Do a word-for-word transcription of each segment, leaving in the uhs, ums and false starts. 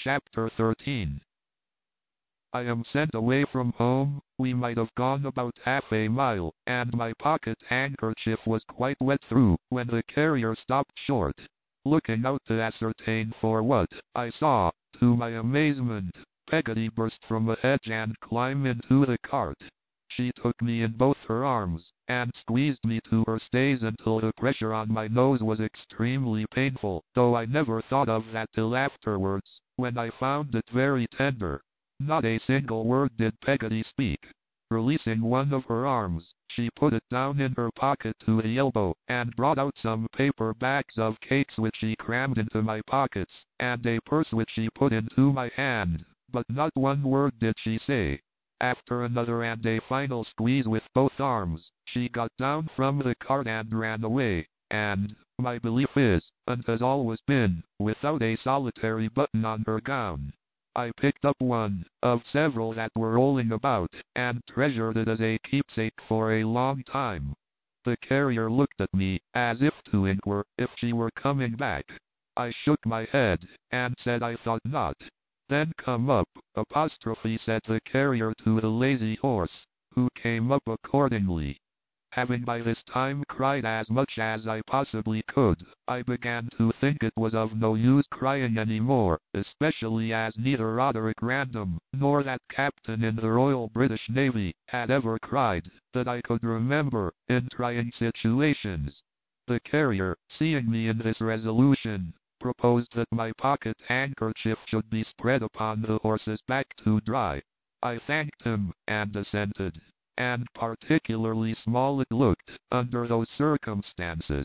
Chapter thirteen. I am sent away from home. We might have gone about half a mile, and my pocket handkerchief was quite wet through, when the carrier stopped short. Looking out to ascertain for what, I saw, to my amazement, Peggotty burst from the hedge and climb into the cart. She took me in both her arms, and squeezed me to her stays until the pressure on my nose was extremely painful, though I never thought of that till afterwards, when I found it very tender. Not a single word did Peggotty speak. Releasing one of her arms, she put it down in her pocket to the elbow, and brought out some paper bags of cakes which she crammed into my pockets, and a purse which she put into my hand, but not one word did she say. After another and a final squeeze with both arms, she got down from the cart and ran away, and, my belief is, and has always been, without a solitary button on her gown. I picked up one, of several that were rolling about, and treasured it as a keepsake for a long time. The carrier looked at me, as if to inquire if she were coming back. I shook my head, and said I thought not. Then come up, apostrophe said the carrier to the lazy horse, who came up accordingly. Having by this time cried as much as I possibly could, I began to think it was of no use crying any more, especially as neither Roderick Random, nor that captain in the Royal British Navy, had ever cried, that I could remember, in trying situations. The carrier, seeing me in this resolution, proposed that my pocket handkerchief should be spread upon the horse's back to dry. I thanked him, and assented. And particularly small it looked, under those circumstances.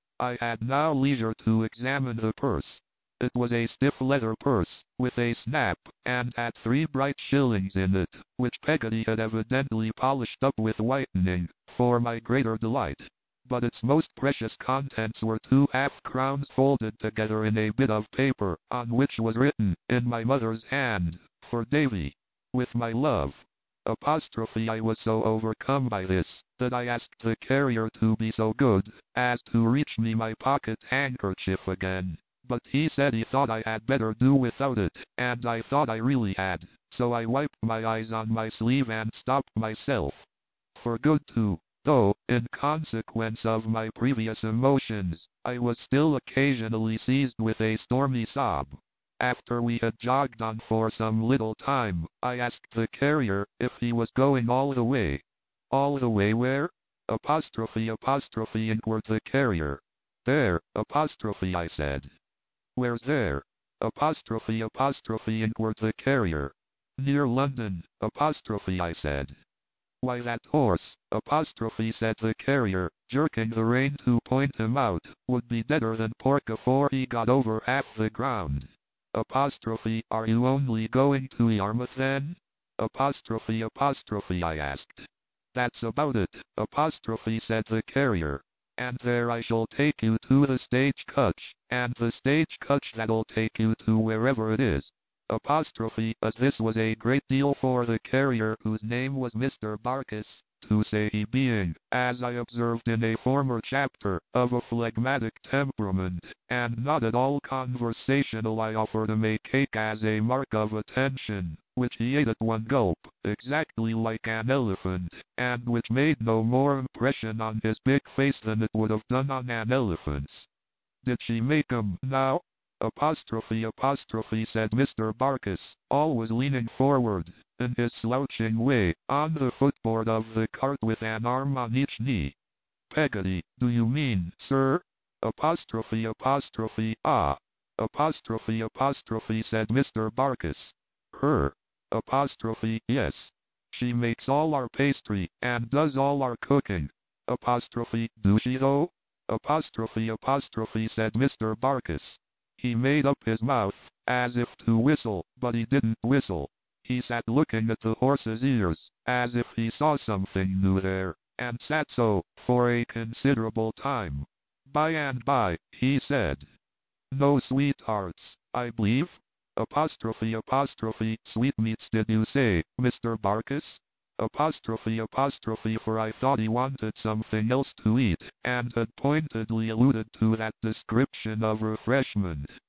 I had now leisure to examine the purse. It was a stiff leather purse, with a snap, and had three bright shillings in it, which Peggotty had evidently polished up with whitening, for my greater delight. But its most precious contents were two half-crowns folded together in a bit of paper, on which was written, in my mother's hand, for Davy, with my love. Apostrophe I was so overcome by this, that I asked the carrier to be so good, as to reach me my pocket handkerchief again, but he said he thought I had better do without it, and I thought I really had, so I wiped my eyes on my sleeve and stopped myself. For good too, though, in consequence of my previous emotions, I was still occasionally seized with a stormy sob. After we had jogged on for some little time, I asked the carrier if he was going all the way. All the way where? Apostrophe apostrophe inquired the carrier. There, apostrophe I said. Where's there? Apostrophe apostrophe inquired the carrier. Near London, apostrophe I said. Why that horse, apostrophe said the carrier, jerking the rein to point him out, would be deader than pork afore he got over half the ground. Apostrophe, are you only going to Yarmouth then? Apostrophe apostrophe I asked. That's about it, apostrophe said the carrier. And there I shall take you to the stagecoach, and the stagecoach that'll take you to wherever it is. Apostrophe, as this was a great deal for the carrier, whose name was Mister Barkis, to say he being, as I observed in a former chapter, of a phlegmatic temperament, and not at all conversational, I offered him a cake as a mark of attention, which he ate at one gulp, exactly like an elephant, and which made no more impression on his big face than it would have done on an elephant's. Did she make 'em, now? Apostrophe apostrophe said Mister Barkis, always leaning forward, in his slouching way, on the footboard of the cart with an arm on each knee. Peggotty, do you mean, sir? Apostrophe apostrophe ah. Apostrophe apostrophe said Mister Barkis. Her. Apostrophe yes. She makes all our pastry, and does all our cooking. Apostrophe, do she though? Apostrophe apostrophe said Mister Barkis. He made up his mouth, as if to whistle, but he didn't whistle. He sat looking at the horse's ears, as if he saw something new there, and sat so, for a considerable time. By and by, he said, "No sweethearts, I believe?" Apostrophe apostrophe, sweetmeats did you say, Mister Barkis? Apostrophe apostrophe, for I thought he wanted something else to eat, and had pointedly alluded to that description of refreshment.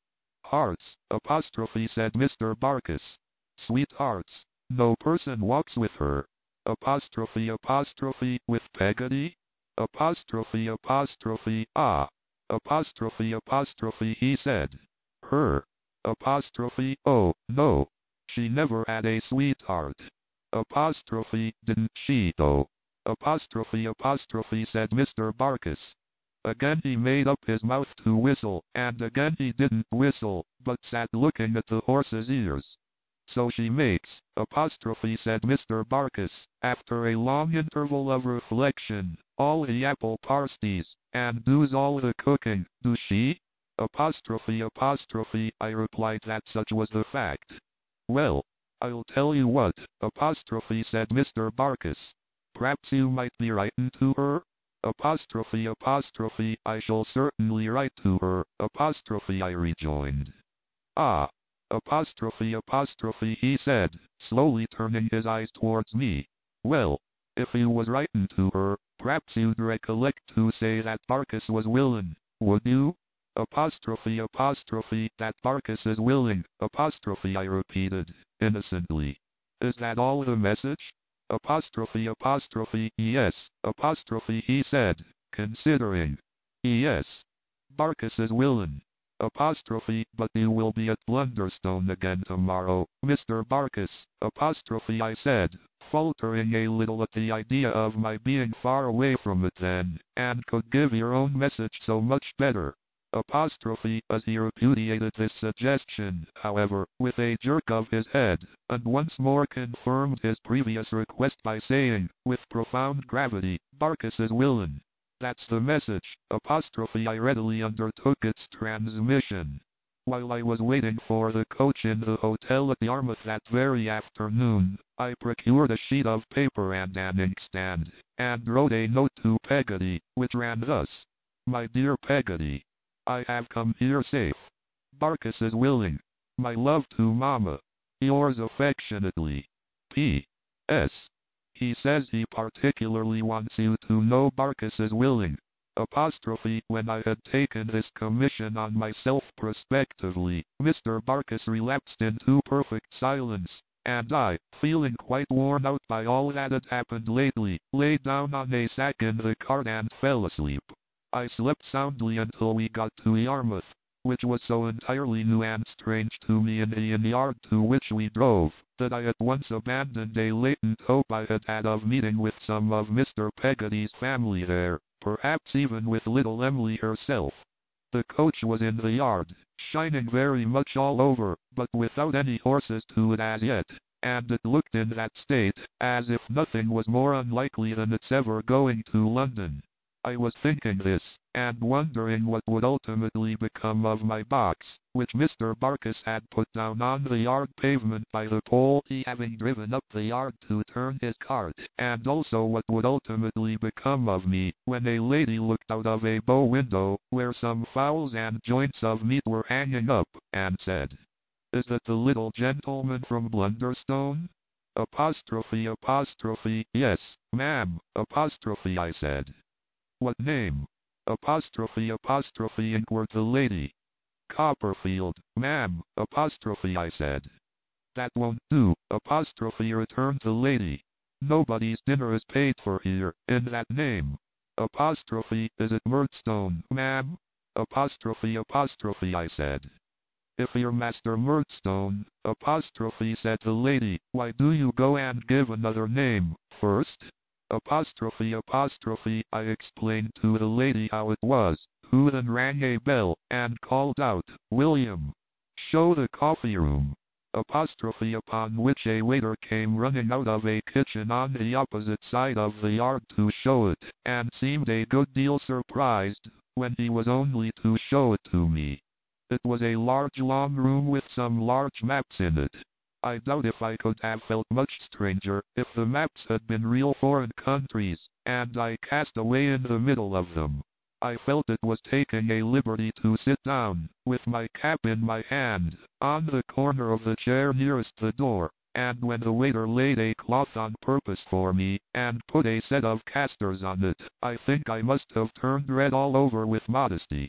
Hearts, apostrophe, said Mister Barkis. Sweethearts. No person walks with her. Apostrophe, apostrophe, with Peggotty? Apostrophe, apostrophe, ah. Apostrophe, apostrophe, he said. Her. Apostrophe, oh, no. She never had a sweetheart. Apostrophe, didn't she though? Apostrophe, apostrophe, said Mister Barkis. Again he made up his mouth to whistle, and again he didn't whistle, but sat looking at the horse's ears. So she makes, apostrophe, said Mister Barkis, after a long interval of reflection, all the apple pasties, and does all the cooking, does she? Apostrophe, apostrophe, I replied that such was the fact. Well, I'll tell you what, apostrophe, said Mister Barkis. Perhaps you might be writing to her? Apostrophe, apostrophe, I shall certainly write to her, apostrophe, I rejoined. Ah. Apostrophe, apostrophe, he said, slowly turning his eyes towards me. Well, if you was writing to her, perhaps you'd recollect to say that Barkis was willing, would you? Apostrophe, apostrophe, that Barkis is willing, apostrophe, I repeated, innocently. Is that all the message? Apostrophe, apostrophe, yes, apostrophe, he said, considering. Yes. Barkis is willing. Apostrophe, but you will be at Blunderstone again tomorrow, Mister Barkis, apostrophe, I said, faltering a little at the idea of my being far away from it then, and could give your own message so much better. Apostrophe, as he repudiated this suggestion, however, with a jerk of his head, and once more confirmed his previous request by saying, with profound gravity, Barkis is willin'. That's the message, apostrophe, I readily undertook its transmission. While I was waiting for the coach in the hotel at Yarmouth that very afternoon, I procured a sheet of paper and an inkstand, and wrote a note to Peggotty, which ran thus. My dear Peggotty, I have come here safe. Barkis is willing. My love to Mama. Yours affectionately. P S He says he particularly wants you to know Barkis is willing. Apostrophe, when I had taken this commission on myself prospectively, Mister Barkis relapsed into perfect silence, and I, feeling quite worn out by all that had happened lately, lay down on a sack in the cart and fell asleep. I slept soundly until we got to Yarmouth, which was so entirely new and strange to me in the inn yard to which we drove, that I at once abandoned a latent hope I had had of meeting with some of Mister Peggotty's family there, perhaps even with little Emily herself. The coach was in the yard, shining very much all over, but without any horses to it as yet, and it looked in that state, as if nothing was more unlikely than its ever going to London. I was thinking this, and wondering what would ultimately become of my box, which Mister Barkis had put down on the yard pavement by the pole, he having driven up the yard to turn his cart, and also what would ultimately become of me, when a lady looked out of a bow window, where some fowls and joints of meat were hanging up, and said, Is that the little gentleman from Blunderstone? Apostrophe, apostrophe, yes, ma'am, apostrophe, I said. What name? Apostrophe, apostrophe, inquired the lady. Copperfield, ma'am, apostrophe, I said. That won't do, apostrophe, returned the lady. Nobody's dinner is paid for here, in that name. Apostrophe, is it Murdstone, ma'am? Apostrophe, apostrophe, I said. If you're Master Murdstone, apostrophe, said the lady, why do you go and give another name, first? Apostrophe, apostrophe, I explained to the lady how it was, who then rang a bell, and called out, William, show the coffee room. Apostrophe, upon which a waiter came running out of a kitchen on the opposite side of the yard to show it, and seemed a good deal surprised, when he was only to show it to me. It was a large long room with some large maps in it. I doubt if I could have felt much stranger if the maps had been real foreign countries, and I cast away in the middle of them. I felt it was taking a liberty to sit down, with my cap in my hand, on the corner of the chair nearest the door, and when the waiter laid a cloth on purpose for me, and put a set of casters on it, I think I must have turned red all over with modesty.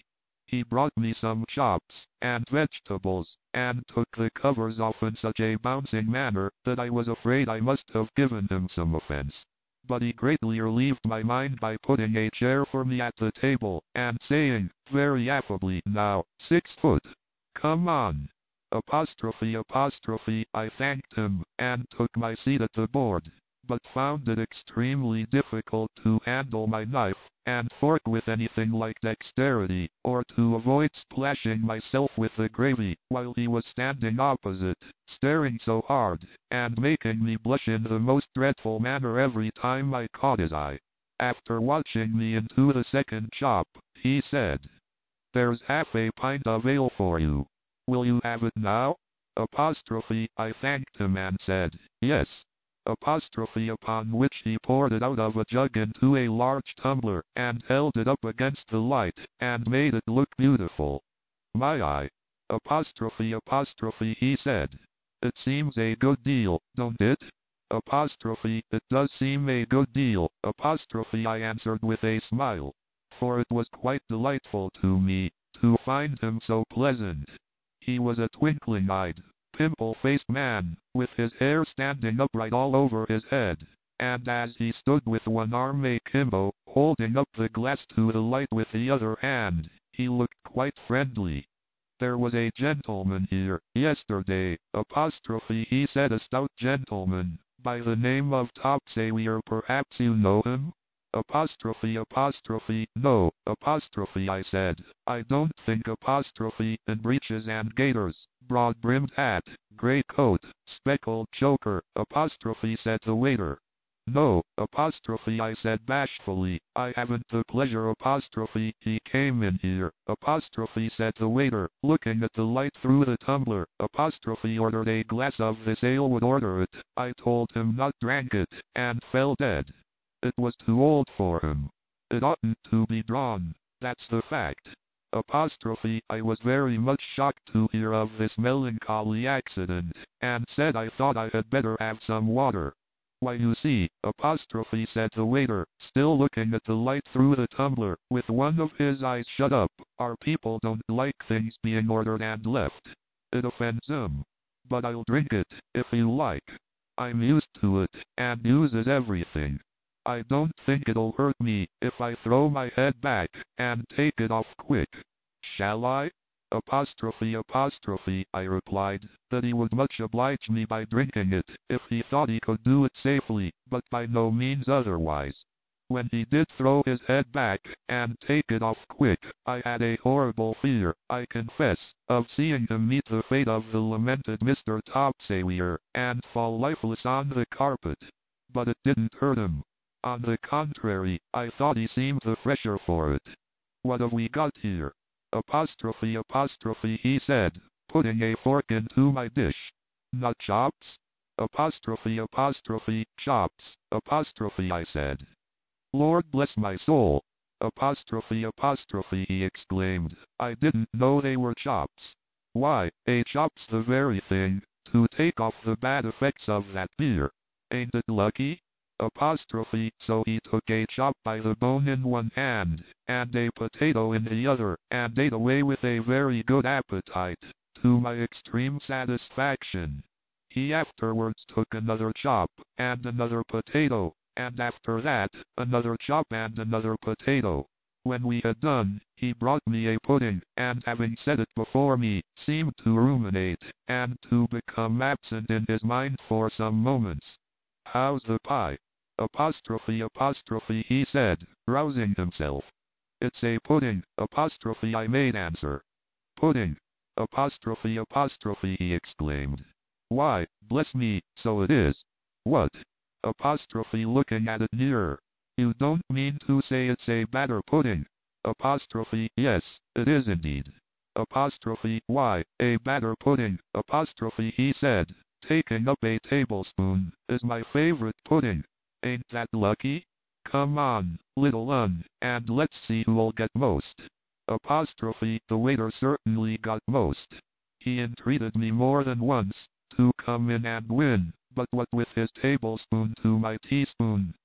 He brought me some chops and vegetables, and took the covers off in such a bouncing manner that I was afraid I must have given him some offense. But he greatly relieved my mind by putting a chair for me at the table, and saying, very affably, "Now, six foot. Come on." Apostrophe apostrophe I thanked him, and took my seat at the board, but found it extremely difficult to handle my knife and fork with anything like dexterity, or to avoid splashing myself with the gravy, while he was standing opposite, staring so hard, and making me blush in the most dreadful manner every time I caught his eye. After watching me into the second chop, he said, "There's half a pint of ale for you. Will you have it now?" Apostrophe I thanked him and said, "Yes." Apostrophe upon which he poured it out of a jug into a large tumbler, and held it up against the light, and made it look beautiful. "My eye." Apostrophe apostrophe he said, "It seems a good deal, don't it?" Apostrophe "It does seem a good deal." Apostrophe I answered with a smile, for it was quite delightful to me to find him so pleasant. He was a twinkling-eyed, pimple-faced man, with his hair standing upright all over his head, and as he stood with one arm akimbo, holding up the glass to the light with the other hand, he looked quite friendly. "There was a gentleman here yesterday," apostrophe he said, "a stout gentleman, by the name of Topsayer. Perhaps you know him?" Apostrophe apostrophe "No." Apostrophe I said, "I don't think." Apostrophe "In breeches and gaiters, broad-brimmed hat, grey coat, speckled choker." Apostrophe said the waiter. "No." Apostrophe I said bashfully, "I haven't the pleasure." Apostrophe "He came in here." Apostrophe said the waiter, looking at the light through the tumbler. Apostrophe ordered a glass of this ale, would order it. I told him not, drank it, and fell dead. It was too old for him. It oughtn't to be drawn, that's the fact. Apostrophe I was very much shocked to hear of this melancholy accident, and said I thought I had better have some water. "Why, you see," apostrophe said the waiter, still looking at the light through the tumbler, with one of his eyes shut up, "our people don't like things being ordered and left. It offends them. But I'll drink it, if you like. I'm used to it, and uses everything. I don't think it'll hurt me if I throw my head back and take it off quick. Shall I?" Apostrophe apostrophe I replied that he would much oblige me by drinking it, if he thought he could do it safely, but by no means otherwise. When he did throw his head back and take it off quick, I had a horrible fear, I confess, of seeing him meet the fate of the lamented Mister Topsayer, and fall lifeless on the carpet. But it didn't hurt him. On the contrary, I thought he seemed the fresher for it. "What have we got here?" Apostrophe apostrophe he said, putting a fork into my dish. "Not chops?" Apostrophe apostrophe chops. Apostrophe I said. "Lord bless my soul!" Apostrophe apostrophe he exclaimed, "I didn't know they were chops. Why, a chop's the very thing to take off the bad effects of that beer. Ain't it lucky?" Apostrophe so he took a chop by the bone in one hand, and a potato in the other, and ate away with a very good appetite, to my extreme satisfaction. He afterwards took another chop, and another potato, and after that, another chop and another potato. When we had done, he brought me a pudding, and having set it before me, seemed to ruminate, and to become absent in his mind for some moments. "How's the pie?" Apostrophe apostrophe he said, rousing himself. "It's a pudding." Apostrophe I made answer. "Pudding." Apostrophe apostrophe he exclaimed. "Why, bless me, so it is." "What?" Apostrophe looking at it nearer. "You don't mean to say it's a batter pudding?" Apostrophe "Yes, it is indeed." Apostrophe "Why, a batter pudding," apostrophe he said, taking up a tablespoon, "is my favorite pudding. Ain't that lucky? Come on, little un, and let's see who'll get most." Apostrophe the waiter certainly got most. He entreated me more than once to come in and win, but what with his tablespoon to my teaspoon,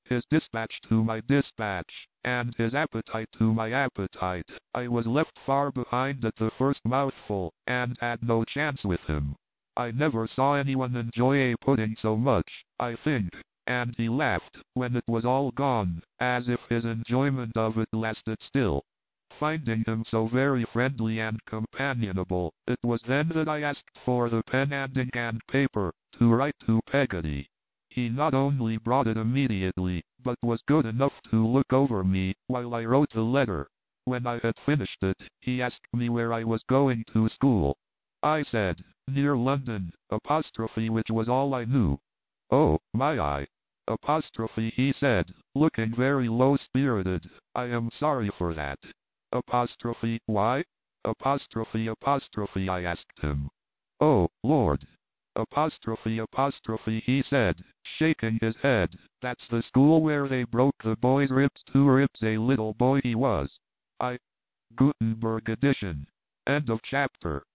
his dispatch to my dispatch, and his appetite to my appetite. I was left far behind at the first mouthful, and had no chance with him. I never saw anyone enjoy a pudding so much, I think. And he laughed, when it was all gone, as if his enjoyment of it lasted still. Finding him so very friendly and companionable, it was then that I asked for the pen and ink and paper, to write to Peggotty. He not only brought it immediately, but was good enough to look over me, while I wrote the letter. When I had finished it, he asked me where I was going to school. I said, near London, apostrophe which was all I knew. Oh, my eye. Apostrophe, he said, looking very low-spirited, I am sorry for that. Apostrophe, why? Apostrophe, apostrophe, I asked him. Oh, Lord. Apostrophe, apostrophe, he said, shaking his head, that's the school where they broke the boy's ribs, two ribs, a little boy he was. I. Gutenberg edition. End of chapter.